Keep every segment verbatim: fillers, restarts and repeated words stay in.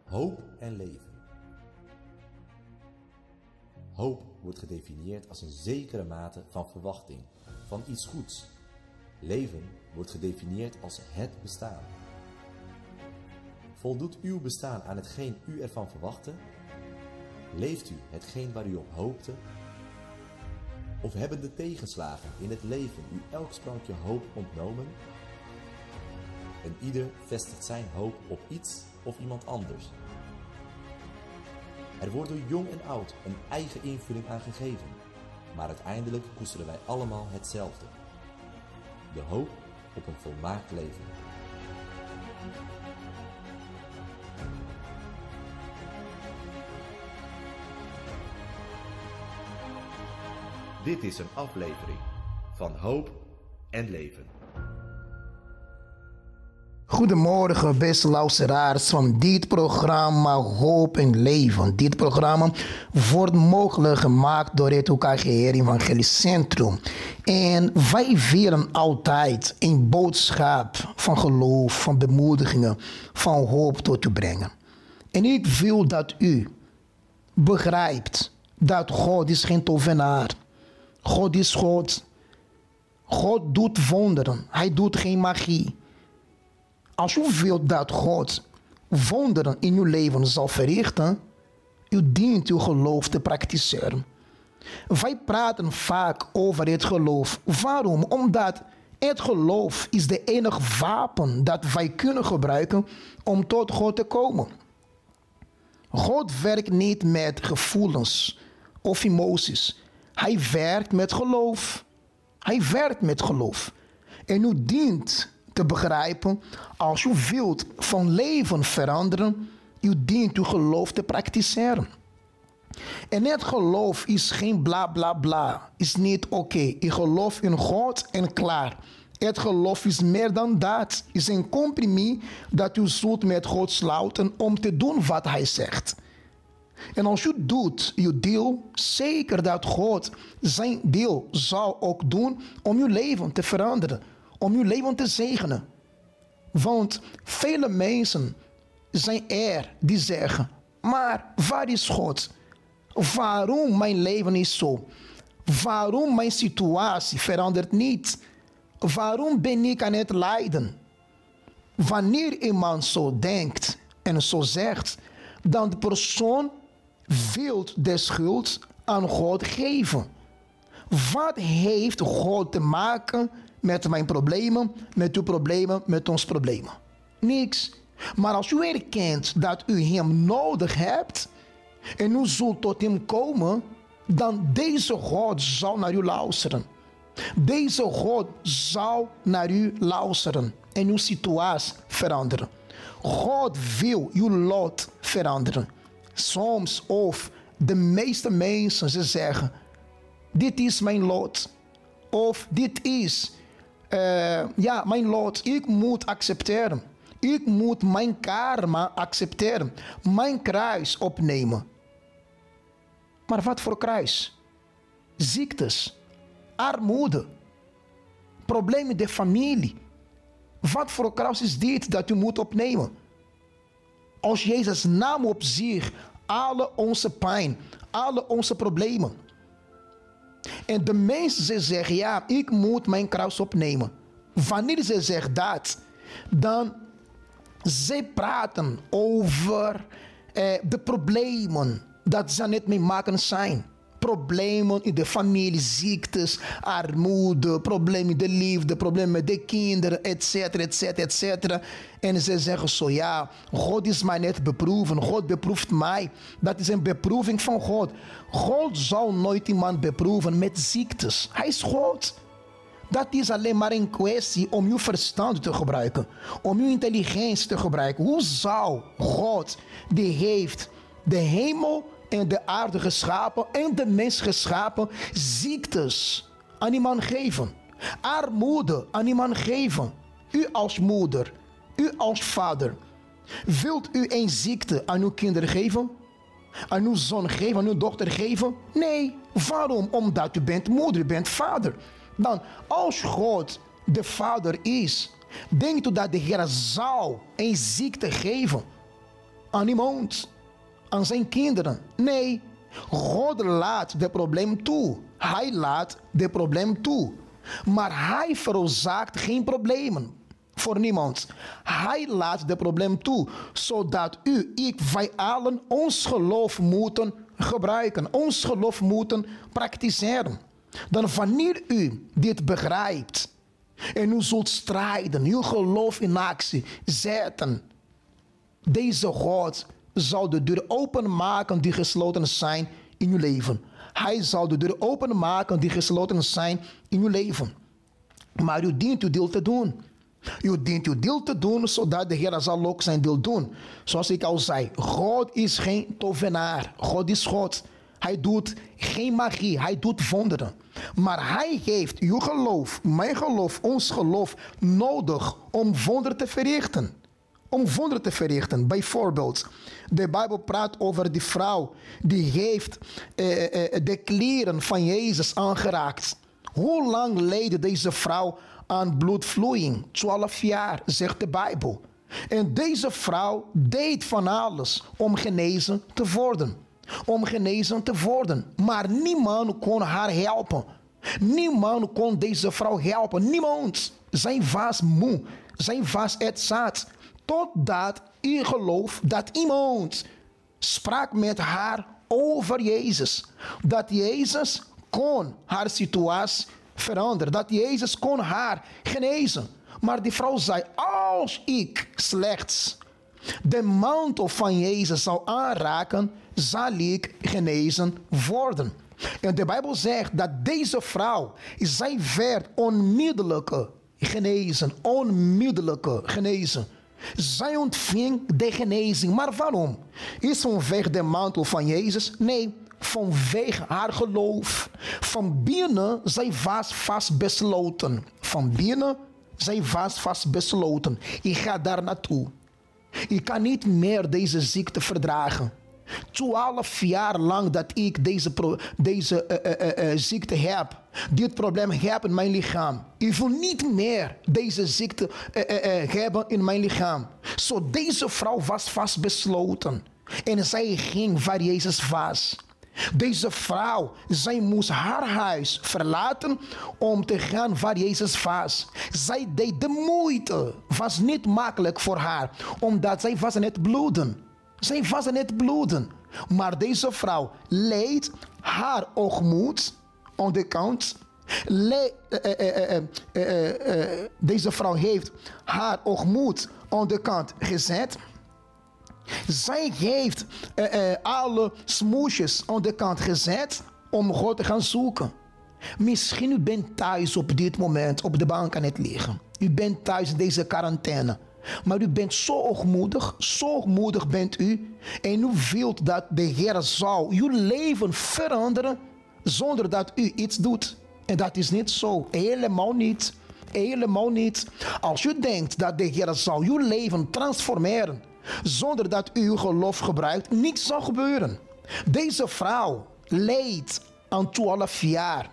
Hoop en leven. Hoop wordt gedefinieerd als een zekere mate van verwachting van iets goeds. Leven wordt gedefinieerd als het bestaan. Voldoet uw bestaan aan hetgeen u ervan verwachtte? Leeft u hetgeen waar u op hoopte? Of hebben de tegenslagen in het leven u elk sprankje hoop ontnomen? En ieder vestigt zijn hoop op iets of iemand anders. Er wordt door jong en oud een eigen invulling aan gegeven, maar uiteindelijk koesteren wij allemaal hetzelfde: de hoop op een volmaakt leven. Dit is een aflevering van Hoop en Leven. Goedemorgen, beste luisteraars van dit programma Hoop en Leven. Dit programma wordt mogelijk gemaakt door het O K G R Evangelisch Centrum. En wij willen altijd een boodschap van geloof, van bemoedigingen, van hoop tot u brengen. En ik wil dat u begrijpt dat God is geen tovenaar. God is God. God doet wonderen. Hij doet geen magie. Als u wilt dat God wonderen in uw leven zal verrichten, u dient uw geloof te praktiseren. Wij praten vaak over het geloof. Waarom? Omdat het geloof is de enige wapen dat wij kunnen gebruiken om tot God te komen. God werkt niet met gevoelens of emoties. Hij werkt met geloof. Hij werkt met geloof. En u dient te begrijpen, als u wilt van leven veranderen, u dient uw geloof te praktiseren. En het geloof is geen bla bla bla, is niet oké. Okay. Ik geloof in God en klaar. Het geloof is meer dan dat, is een compromis dat u zult met God sluiten om te doen wat hij zegt. En als u doet uw deel, zeker dat God zijn deel zal ook doen om uw leven te veranderen. Om uw leven te zegenen. Want vele mensen zijn er die zeggen, maar waar is God? Waarom mijn leven is zo? Waarom mijn situatie verandert niet? Waarom ben ik aan het lijden? Wanneer iemand zo denkt en zo zegt, dan de persoon wil de schuld aan God geven. Wat heeft God te maken met mijn problemen, met uw problemen, met ons problemen? Niks. Maar als u erkent dat u hem nodig hebt en u zult tot hem komen, dan deze God zal naar u luisteren. Deze God zal naar u luisteren en uw situatie veranderen. God wil uw lot veranderen. Soms of de meeste mensen ze zeggen, dit is mijn lot. Of dit is Uh, ja, mijn lot, ik moet accepteren. Ik moet mijn karma accepteren. Mijn kruis opnemen. Maar wat voor kruis? Ziektes, armoede, problemen in de familie. Wat voor kruis is dit dat u moet opnemen? Als Jezus nam op zich alle onze pijn, alle onze problemen. En de mensen zeggen, ja, ik moet mijn kruis opnemen. Wanneer ze zeggen dat, dan ze praten over eh, de problemen dat ze niet mee maken zijn. Problemen in de familie, ziektes, armoede, problemen in de liefde, problemen met de kinderen, et cetera, et cetera, et cetera. En ze zeggen zo, ja, God is mij net beproeven, God beproeft mij. Dat is een beproeving van God. God zal nooit iemand beproeven met ziektes. Hij is God. Dat is alleen maar een kwestie om uw verstand te gebruiken, om uw intelligentie te gebruiken. Hoe zou God, die heeft de hemel en de aarde geschapen en de mens geschapen, ziektes aan iemand geven, armoede aan iemand geven? U als moeder, u als vader, wilt u een ziekte aan uw kinderen geven? Aan uw zoon geven, aan uw dochter geven? Nee. Waarom? Omdat u bent moeder, u bent vader. Dan, als God de vader is, denkt u dat de Heer zal een ziekte geven aan iemand, aan zijn kinderen. Nee, God laat de probleem toe. Hij laat de probleem toe. Maar hij veroorzaakt geen problemen voor niemand. Hij laat de probleem toe, zodat u, ik, wij allen ons geloof moeten gebruiken. Ons geloof moeten praktiseren. Dan wanneer u dit begrijpt en u zult strijden, uw geloof in actie zetten, deze God zal de deur openmaken die gesloten zijn in uw leven. Hij zal de deur openmaken die gesloten zijn in uw leven. Maar u dient uw deel te doen. U dient uw deel te doen, zodat de Heer zal ook zijn deel doen. Zoals ik al zei, God is geen tovenaar. God is God. Hij doet geen magie, hij doet wonderen. Maar hij heeft uw geloof, mijn geloof, ons geloof nodig om wonderen te verrichten. Om wonderen te verrichten. Bijvoorbeeld, de Bijbel praat over die vrouw die heeft eh, eh, de kleren van Jezus aangeraakt. Hoe lang leed deze vrouw aan bloedvloeiing? Twaalf jaar, zegt de Bijbel. En deze vrouw deed van alles om genezen te worden. Om genezen te worden. Maar niemand kon haar helpen. Niemand kon deze vrouw helpen. Niemand. Zij was moe. Zij was het zat. Totdat u gelooft dat iemand sprak met haar over Jezus. Dat Jezus kon haar situatie veranderen. Dat Jezus kon haar genezen. Maar die vrouw zei, als ik slechts de mantel van Jezus zou aanraken, zal ik genezen worden. En de Bijbel zegt dat deze vrouw, zij werd onmiddellijk genezen. Onmiddellijk genezen. Zij ontving de genezing. Maar waarom? Is vanwege de mantel van Jezus? Nee, vanwege haar geloof. Van binnen, zij was vastbesloten. Van binnen, zij was vastbesloten. Ik ga daar naartoe. Ik kan niet meer deze ziekte verdragen. Twaalf jaar lang dat ik deze, pro, deze uh, uh, uh, ziekte heb. Dit probleem heb in mijn lichaam. Ik wil niet meer deze ziekte uh, uh, uh, hebben in mijn lichaam. Zo so, deze vrouw was vastbesloten. En zij ging waar Jezus was. Deze vrouw, zij moest haar huis verlaten om te gaan waar Jezus was. Zij deed de moeite. Was niet makkelijk voor haar, omdat zij was aan het bloeden. Zij was aan het bloeden. Maar deze vrouw leed haar oogmoed aan de kant. Le- uh, uh, uh, uh, uh, uh, deze vrouw heeft haar oogmoed aan de kant gezet. Zij heeft uh, uh, alle smoesjes aan de kant gezet om God te gaan zoeken. Misschien u bent thuis op dit moment op de bank aan het liggen. U bent thuis in deze quarantaine. Maar u bent zo hoogmoedig, zo hoogmoedig bent u. En u wilt dat de Heer zal uw leven veranderen zonder dat u iets doet. En dat is niet zo. Helemaal niet. Helemaal niet. Als u denkt dat de Heer zal uw leven transformeren zonder dat u uw geloof gebruikt, niets zal gebeuren. Deze vrouw leed aan twaalf jaar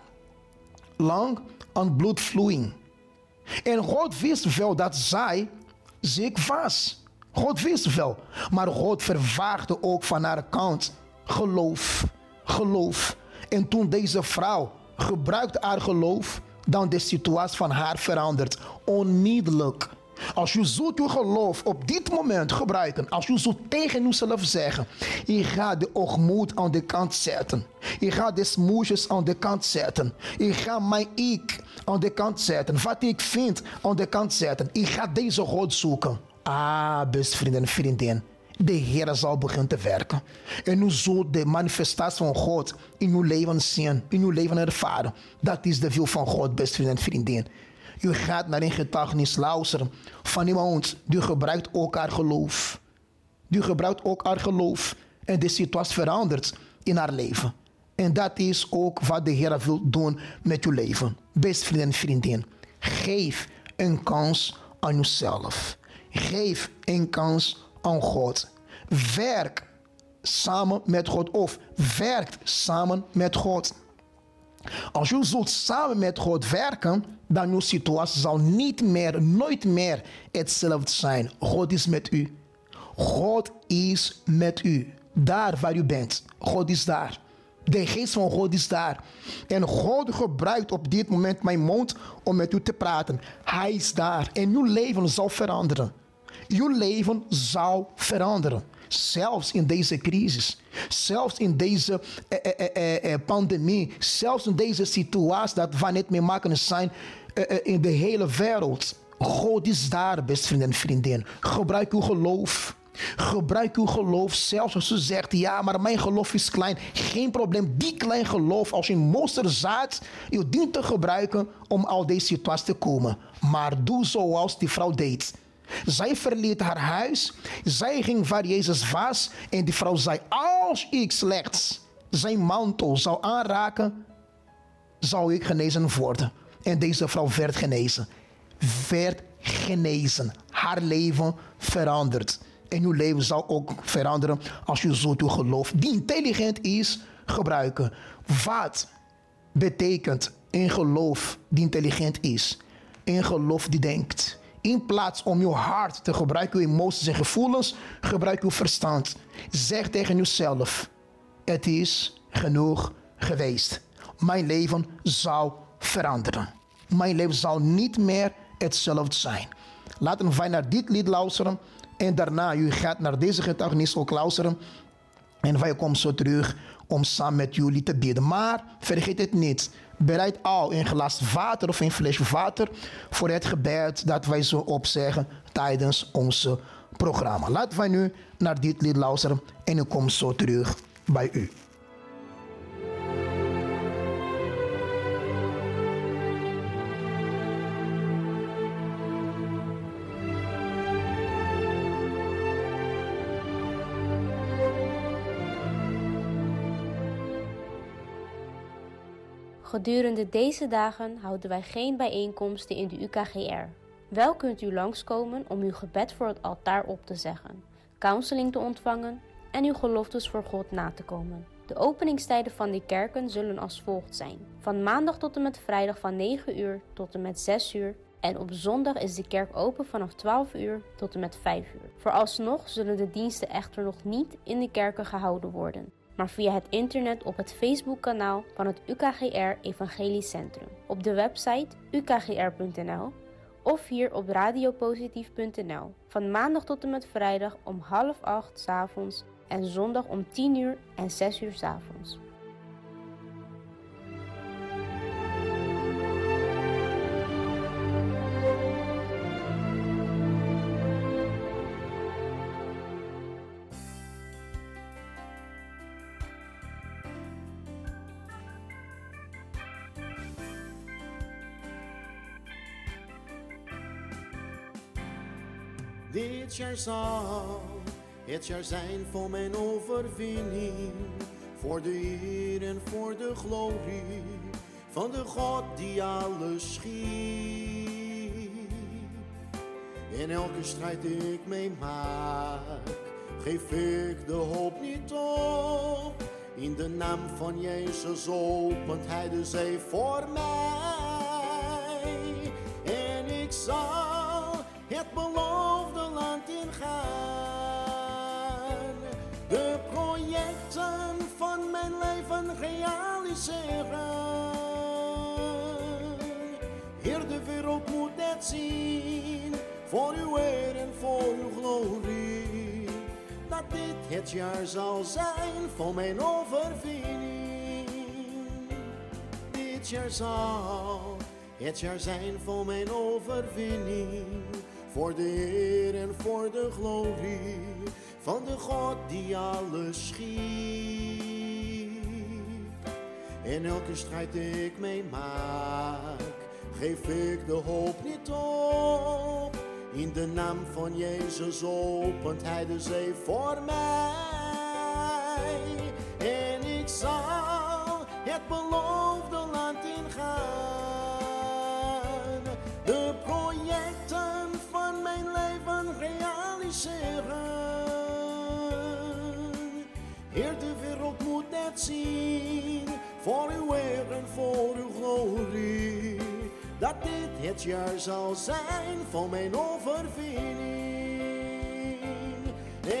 lang aan bloedvloeiing. En God wist wel dat zij ziek was. God wist wel. Maar God verwaarde ook van haar kant geloof. Geloof. En toen deze vrouw gebruikte haar geloof, dan de situatie van haar verandert. Onmiddellijk. Als u zult uw geloof op dit moment gebruiken, als u zult tegen uzelf zeggen, ik ga de oogmoed aan de kant zetten. Ik ga de smoesjes aan de kant zetten. Ik ga mijn ik aan de kant zetten. Wat ik vind aan de kant zetten. Ik ga deze God zoeken. Ah, beste vrienden en vriendinnen. De Heer zal beginnen te werken. En u zult de manifestatie van God in uw leven zien. In uw leven ervaren. Dat is de wil van God, beste vrienden en vriendinnen. U gaat naar een getuigenis luisteren van iemand die gebruikt ook haar geloof. Die gebruikt ook haar geloof. En de situatie verandert in haar leven. En dat is ook wat de Heer wil doen met uw leven. Beste vrienden en vriendinnen. Geef een kans aan uzelf. Geef een kans aan God. Werk samen met God. Of werkt samen met God. Als u zult samen met God werken, dan uw situatie zal niet meer, nooit meer hetzelfde zijn. God is met u. God is met u. Daar waar u bent. God is daar. De geest van God is daar. En God gebruikt op dit moment mijn mond om met u te praten. Hij is daar. En uw leven zal veranderen. Uw leven zal veranderen. Zelfs in deze crisis. Zelfs in deze eh, eh, eh, eh, pandemie. Zelfs in deze situatie dat we niet mee maken zijn eh, eh, in de hele wereld. God is daar, beste vrienden en vriendinnen. Gebruik uw geloof. Gebruik uw geloof, zelfs als u zegt, ja, maar mijn geloof is klein. Geen probleem, die klein geloof, als je een mosterdzaad, je dient te gebruiken om al deze situatie te komen. Maar doe zoals die vrouw deed. Zij verliet haar huis, zij ging waar Jezus was en die vrouw zei, als ik slechts zijn mantel zou aanraken, zou ik genezen worden. En deze vrouw werd genezen. Werd genezen. Haar leven veranderd. En uw leven zal ook veranderen als u zo uw geloof, die intelligent is, gebruiken. Wat betekent een geloof die intelligent is? Een geloof die denkt. In plaats om uw hart te gebruiken, uw emoties en gevoelens, gebruik uw verstand. Zeg tegen uzelf, het is genoeg geweest. Mijn leven zal veranderen. Mijn leven zal niet meer hetzelfde zijn. Laten wij naar dit lied luisteren. En daarna, u gaat naar deze getuigenis ook luisteren. En wij komen zo terug om samen met jullie te bidden. Maar vergeet het niet. Bereid al een glas water of een flesje water voor het gebed dat wij zo opzeggen tijdens ons programma. Laten wij nu naar dit lied luisteren en ik kom zo terug bij u. Gedurende deze dagen houden wij geen bijeenkomsten in de U K G R. Wel kunt u langskomen om uw gebed voor het altaar op te zeggen, counseling te ontvangen en uw geloftes voor God na te komen. De openingstijden van die kerken zullen als volgt zijn. Van maandag tot en met vrijdag van negen uur tot en met zes uur. En op zondag is de kerk open vanaf twaalf uur tot en met vijf uur. Vooralsnog zullen de diensten echter nog niet in de kerken gehouden worden, maar via het internet op het Facebookkanaal van het U K G R Evangelisch Centrum, op de website u k g r punt n l of hier op radiopositief punt n l. Van maandag tot en met vrijdag om half acht 's avonds en zondag om tien uur en zes uur 's avonds. Dit jaar zal het jaar zijn voor mijn overwinning, voor de eer en voor de glorie van de God die alles schiep. In elke strijd die ik meemaak, geef ik de hoop niet op. In de naam van Jezus opent Hij de zee voor mij. En ik zal het beloofde land ingaan. De projecten van mijn leven realiseren. Heer, de wereld moet het zien, voor uw eer en voor uw glorie, dat dit het jaar zal zijn voor mijn overwinning. Dit jaar zal het jaar zijn voor mijn overwinning, voor de eer en voor de glorie van de God die alles schiep. In elke strijd die ik meemaak, geef ik de hoop niet op. In de naam van Jezus opent Hij de zee voor mij. En ik zal het beloofde land ingaan. De projecten van mijn leven realiseren. Heer, de wereld moet net zien, voor uw eer en voor uw glorie, dat dit het jaar zal zijn van mijn overwinning.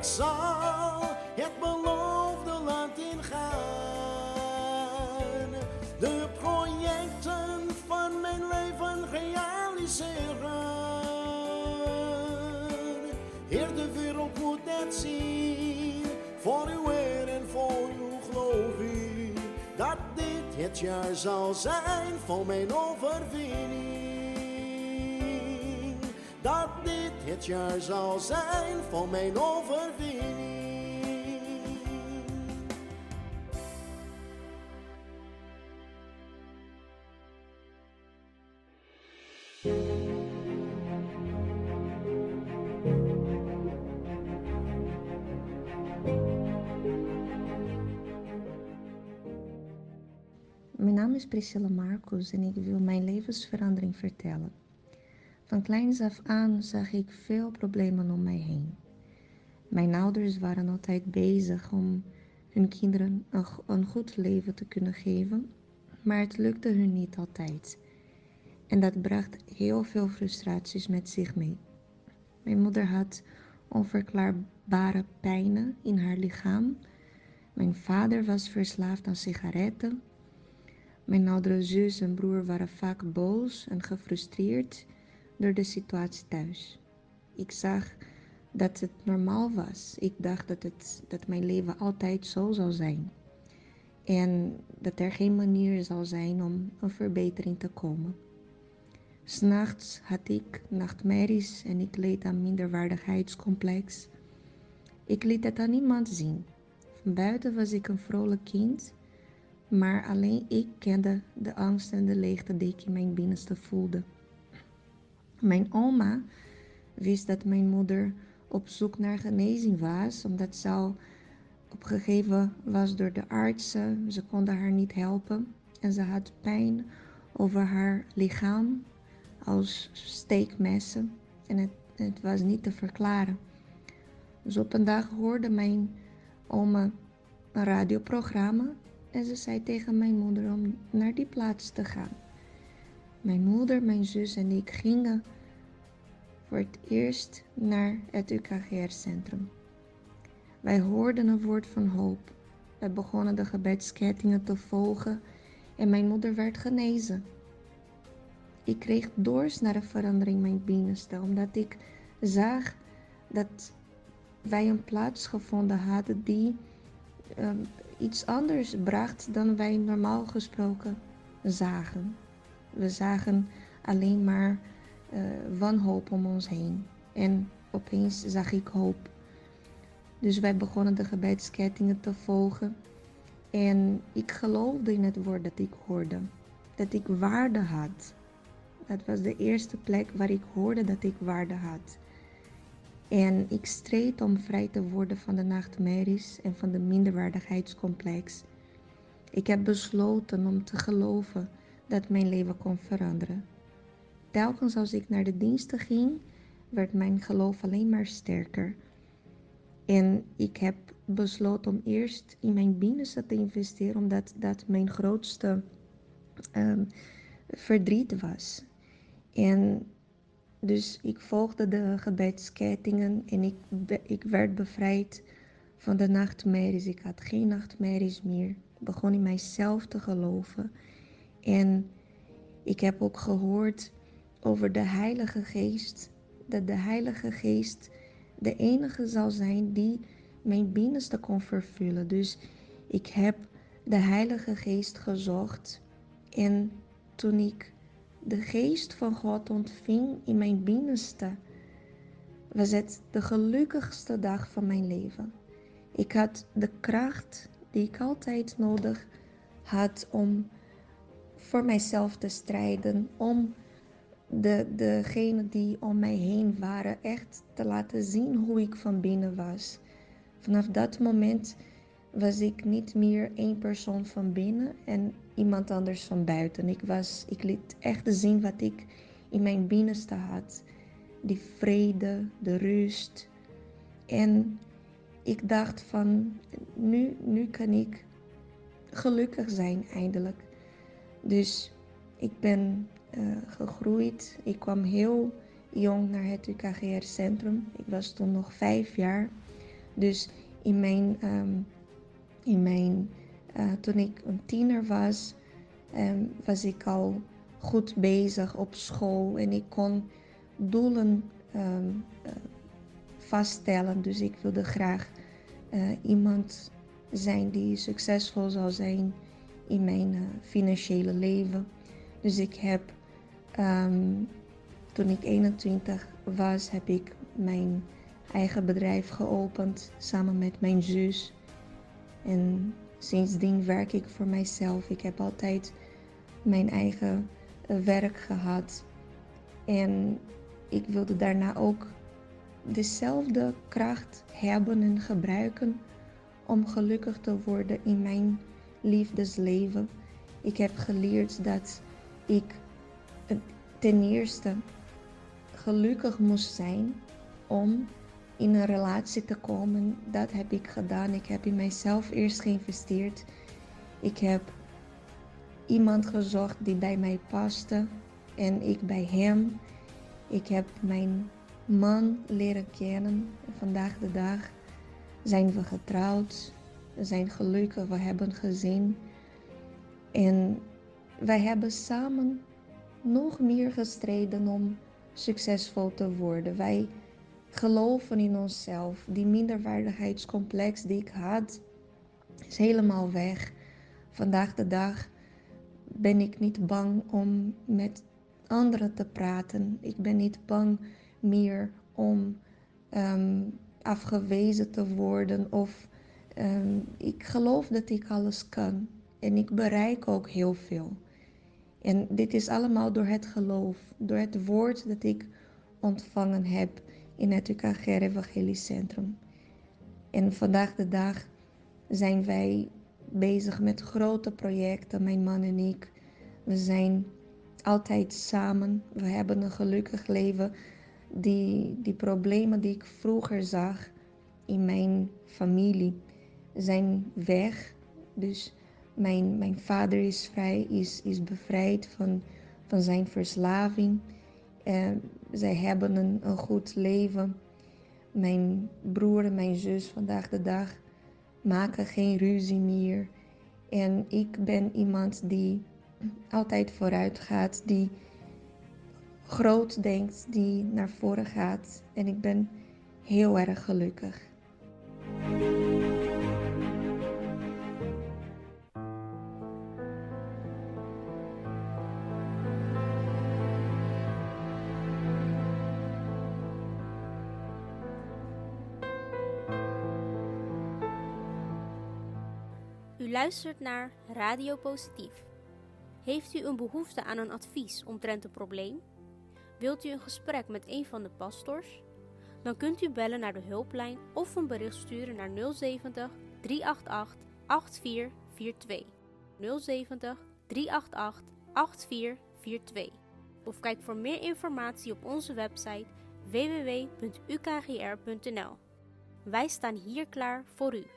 ik zal het beloofde land ingaan. De projecten van mijn leven realiseren. Heer, de wereld moet net zien, voor uw eer en voor uw glorie, dat dit het jaar zal zijn van mijn overwinning. Dat dit het jaar zal zijn van mijn overwinning. Mijn naam is Priscilla Marcus en ik wil mijn levensverandering vertellen. Van kleins af aan zag ik veel problemen om mij heen. Mijn ouders waren altijd bezig om hun kinderen een, een goed leven te kunnen geven, maar het lukte hun niet altijd. En dat bracht heel veel frustraties met zich mee. Mijn moeder had onverklaarbare pijnen in haar lichaam. Mijn vader was verslaafd aan sigaretten. Mijn oudere zus en broer waren vaak boos en gefrustreerd door de situatie thuis. Ik zag dat het normaal was. Ik dacht dat, het, dat mijn leven altijd zo zou zijn. En dat er geen manier zou zijn om een verbetering te komen. 'S Nachts had ik nachtmerries en ik leed aan minderwaardigheidscomplex. Ik liet het aan niemand zien. Van buiten was ik een vrolijk kind, maar alleen ik kende de angst en de leegte die ik in mijn binnenste voelde. Mijn oma wist dat mijn moeder op zoek naar genezing was, omdat ze al opgegeven was door de artsen. Ze konden haar niet helpen en ze had pijn over haar lichaam als steekmessen en het, het was niet te verklaren. Dus op een dag hoorde mijn oma een radioprogramma en ze zei tegen mijn moeder om naar die plaats te gaan. Mijn moeder, mijn zus en ik gingen voor het eerst naar het U K G R-centrum. Wij hoorden een woord van hoop. Wij begonnen de gebedskettingen te volgen en mijn moeder werd genezen. Ik kreeg dorst naar een verandering in mijn binnenste, omdat ik zag dat wij een plaats gevonden hadden die um, iets anders bracht dan wij normaal gesproken zagen. We zagen alleen maar uh, wanhoop om ons heen. En opeens zag ik hoop. Dus wij begonnen de gebedskettingen te volgen. En ik geloofde in het woord dat ik hoorde. Dat ik waarde had. Dat was de eerste plek waar ik hoorde dat ik waarde had. En ik streed om vrij te worden van de nachtmerries en van de minderwaardigheidscomplex. Ik heb besloten om te geloven dat mijn leven kon veranderen. Telkens als ik naar de diensten ging, werd mijn geloof alleen maar sterker. En ik heb besloten om eerst in mijn binnenste te investeren, omdat dat mijn grootste um, verdriet was. En dus ik volgde de gebedskettingen en ik, ik werd bevrijd van de nachtmerries. Ik had geen nachtmerries meer. Ik begon in mijzelf te geloven. En ik heb ook gehoord over de Heilige Geest. Dat de Heilige Geest de enige zal zijn die mijn binnenste kon vervullen. Dus ik heb de Heilige Geest gezocht. En toen ik de Geest van God ontving in mijn binnenste, was het de gelukkigste dag van mijn leven. Ik had de kracht die ik altijd nodig had om voor mijzelf te strijden, om de, degenen die om mij heen waren echt te laten zien hoe ik van binnen was. Vanaf dat moment was ik niet meer één persoon van binnen en iemand anders van buiten. Ik, was, ik liet echt zien wat ik in mijn binnenste had. Die vrede, de rust. En ik dacht van, nu, nu kan ik gelukkig zijn eindelijk. Dus ik ben uh, gegroeid. Ik kwam heel jong naar het U K G R-centrum. Ik was toen nog vijf jaar. Dus in mijn, um, in mijn uh, toen ik een tiener was, um, was ik al goed bezig op school en ik kon doelen um, uh, vaststellen. Dus ik wilde graag uh, iemand zijn die succesvol zou zijn in mijn uh, financiële leven. Dus ik heb, um, toen ik eenentwintig was, heb ik mijn eigen bedrijf geopend samen met mijn zus. En sindsdien werk ik voor mijzelf. Ik heb altijd mijn eigen uh, werk gehad. En ik wilde daarna ook dezelfde kracht hebben en gebruiken om gelukkig te worden in mijn liefdesleven. Ik heb geleerd dat ik ten eerste gelukkig moest zijn om in een relatie te komen. Dat heb ik gedaan. Ik heb in mijzelf eerst geïnvesteerd. Ik heb iemand gezocht die bij mij paste en ik bij hem. Ik heb mijn man leren kennen. Vandaag de dag zijn we getrouwd. We zijn gelukkig. We hebben een gezin. En wij hebben samen nog meer gestreden om succesvol te worden. Wij geloven in onszelf. Die minderwaardigheidscomplex die ik had, is helemaal weg. Vandaag de dag ben ik niet bang om met anderen te praten. Ik ben niet bang meer om um, afgewezen te worden. Of um, ik geloof dat ik alles kan. En ik bereik ook heel veel. En dit is allemaal door het geloof. Door het woord dat ik ontvangen heb in het U K G R Evangelisch Centrum. En vandaag de dag zijn wij bezig met grote projecten, mijn man en ik. We zijn altijd samen. We hebben een gelukkig leven. Die, die problemen die ik vroeger zag in mijn familie zijn weg. Dus mijn, mijn vader is vrij, is, is bevrijd van, van zijn verslaving. Uh, zij hebben een, een goed leven. Mijn broer en mijn zus vandaag de dag maken geen ruzie meer. En ik ben iemand die altijd vooruit gaat, die groot denkt, die naar voren gaat. En ik ben heel erg gelukkig. U luistert naar Radio Positief. Heeft u een behoefte aan een advies omtrent een probleem? Wilt u een gesprek met een van de pastors? Dan kunt u bellen naar de hulplijn of een bericht sturen naar nul zeventig, drie acht acht, acht vier vier twee. nul zeventig, drie acht acht, acht vier vier twee. Of kijk voor meer informatie op onze website w w w punt u k g r punt n l. Wij staan hier klaar voor u.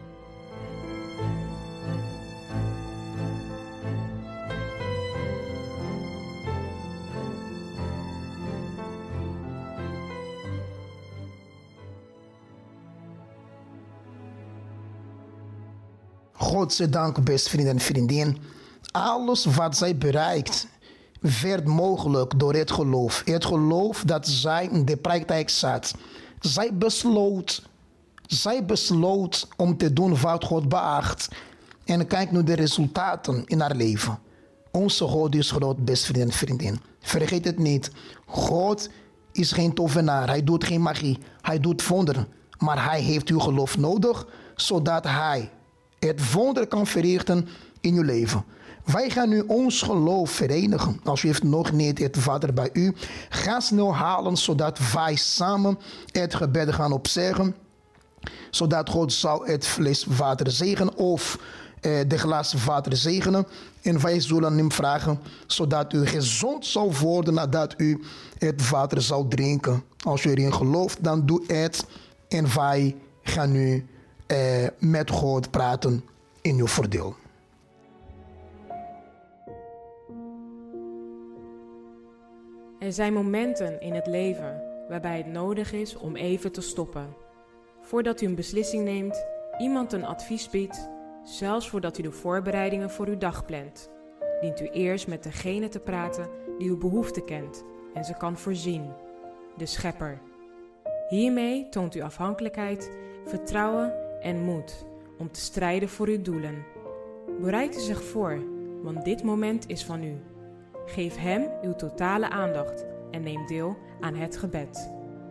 Godzijdank, beste vrienden en vriendinnen. Alles wat zij bereikt, werd mogelijk door het geloof. Het geloof dat zij in de praktijk zat. Zij besloot, zij besloot om te doen wat God beacht. En kijk nu de resultaten in haar leven. Onze God is groot, beste vrienden en vriendinnen. Vergeet het niet. God is geen tovenaar. Hij doet geen magie. Hij doet wonderen. Maar hij heeft uw geloof nodig, zodat hij het wonder kan verrichten in uw leven. Wij gaan nu ons geloof verenigen. Als u heeft nog niet het water bij u, ga snel halen, zodat wij samen het gebed gaan opzeggen. Zodat God zal het fles water zegenen of eh, de glas water zegenen. En wij zullen hem vragen, zodat u gezond zal worden nadat u het water zal drinken. Als u erin gelooft, dan doe het. En wij gaan nu eh, met God praten in uw voordeel. Er zijn momenten in het leven waarbij het nodig is om even te stoppen. voordat u een beslissing neemt, iemand een advies biedt, zelfs voordat u de voorbereidingen voor uw dag plant, dient u eerst met degene te praten die uw behoefte kent en ze kan voorzien, de Schepper. Hiermee toont u afhankelijkheid, vertrouwen en moed om te strijden voor uw doelen. Bereid u zich voor, want dit moment is van u. Geef Hem uw totale aandacht en neem deel aan het gebed.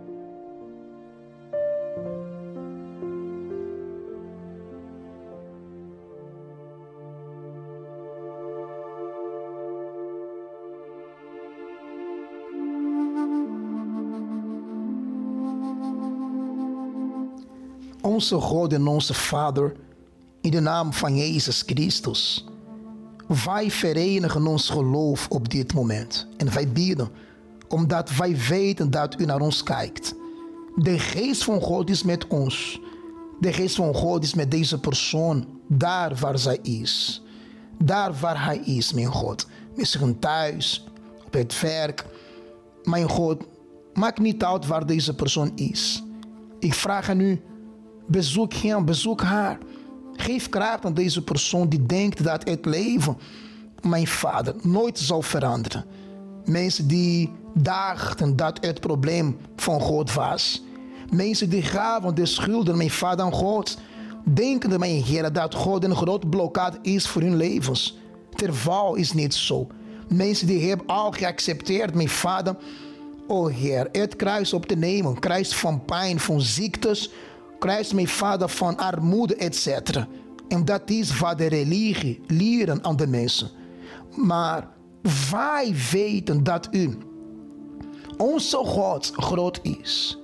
Onze God en onze Vader, in de naam van Jezus Christus, wij verenigen ons geloof op dit moment. En wij bidden, omdat wij weten dat u naar ons kijkt. De geest van God is met ons. De geest van God is met deze persoon, daar waar zij is. Daar waar hij is, mijn God. Misschien thuis, op het werk. Mijn God, maakt niet uit waar deze persoon is. Ik vraag aan u, bezoek hem, bezoek haar. Geef kracht aan deze persoon die denkt dat het leven, mijn Vader, nooit zal veranderen. Mensen die dachten dat het probleem van God was. Mensen die gaven de schulden, mijn Vader, aan God. Denkende, mijn Heer, dat God een groot blokkade is voor hun levens. Terwijl is niet zo. Mensen die hebben al geaccepteerd, mijn Vader, o Heer, het kruis op te nemen. Kruis van pijn, van ziektes. Kruis, mijn Vader, van armoede, et cetera. En dat is wat de religie leren aan de mensen. Maar wij weten dat u, onze God, groot is.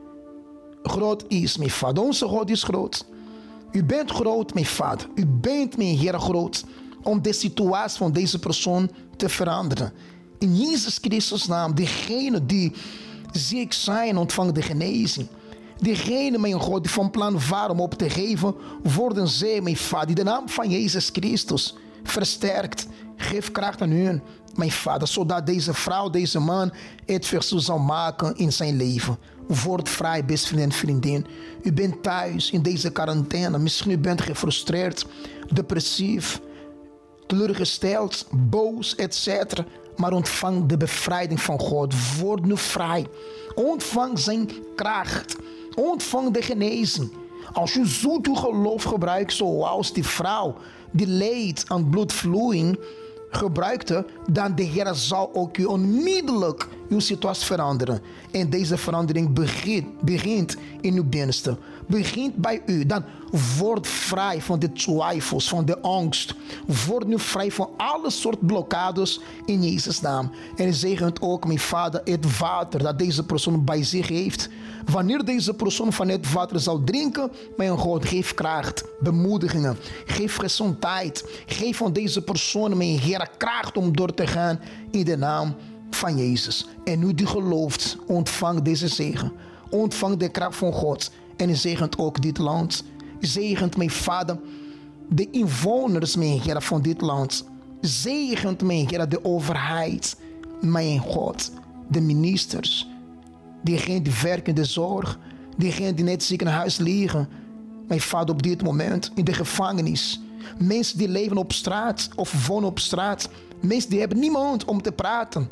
Groot is, mijn Vader. Onze God is groot. U bent groot, mijn Vader. U bent, mijn Heer, groot om de situatie van deze persoon te veranderen. In Jezus Christus' naam, degene die ziek zijn, ontvangen de genezing. Degene, mijn God, die van plan waren om op te geven, worden zij, mijn Vader, in de naam van Jezus Christus, versterkt. Geef kracht aan hun, mijn Vader, zodat deze vrouw, deze man, het verschil zal maken in zijn leven. Word vrij, beste vriend en vriendin. U bent thuis in deze quarantaine. Misschien u bent gefrustreerd, depressief, teleurgesteld, boos, et cetera. Maar ontvang de bevrijding van God. Word nu vrij. Ontvang zijn kracht. Ontvang de genezing. Als u zoet uw geloof gebruikt, zoals die vrouw die leed aan bloedvloeiing gebruikte, dan de Heer zal ook u onmiddellijk uw situatie veranderen. En deze verandering begint, begint in uw binnenste. Begint bij u. Dan word vrij van de twijfels, van de angst. Word nu vrij van alle soort blokkades in Jezus' naam. En zegent ook, mijn Vader, het water dat deze persoon bij zich heeft. Wanneer deze persoon van het water zal drinken, mijn God, geef kracht, bemoedigingen, geef gezondheid. Geef van deze persoon, mijn Heer, kracht om door te gaan in de naam van Jezus. En nu die gelooft, ontvang deze zegen. Ontvang de kracht van God. En zegent ook dit land. Zegent, mijn Vader, de inwoners, mijn Heer, van dit land. Zegent, mijn Heer, de overheid. Mijn God, de ministers. Diegenen die werken in de zorg. Diegenen die net ziek in huis liggen. Mijn Vader, op dit moment in de gevangenis. Mensen die leven op straat of wonen op straat. Mensen die hebben niemand om te praten.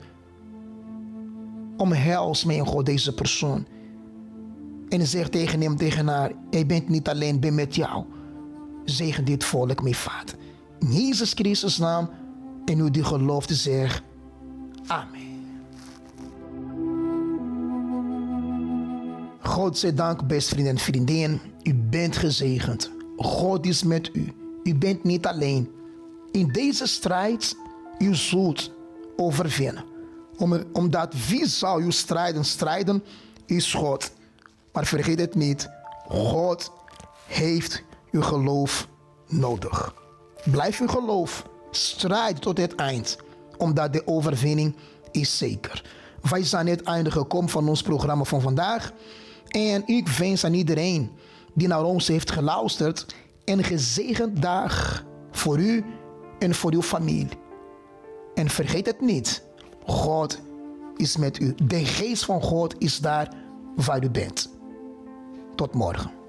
Omhels, mijn God, deze persoon. En zeg tegen hem, tegen haar, jij bent niet alleen, ik ben met jou. Zegen dit volk, mijn Vader. In Jezus Christus' naam. En u die gelooft, zeg, amen. God zij dank, beste vrienden en vriendinnen. U bent gezegend. God is met u. U bent niet alleen. In deze strijd, u zult overwinnen. Om, omdat wie zal u strijden? Strijden is God. Maar vergeet het niet. God heeft uw geloof nodig. Blijf uw geloof. Strijd tot het eind. Omdat de overwinning is zeker. Wij zijn aan het einde gekomen van ons programma van vandaag. En ik wens aan iedereen die naar ons heeft geluisterd een gezegend dag voor u en voor uw familie. En vergeet het niet. God is met u. De geest van God is daar waar u bent. Tot morgen.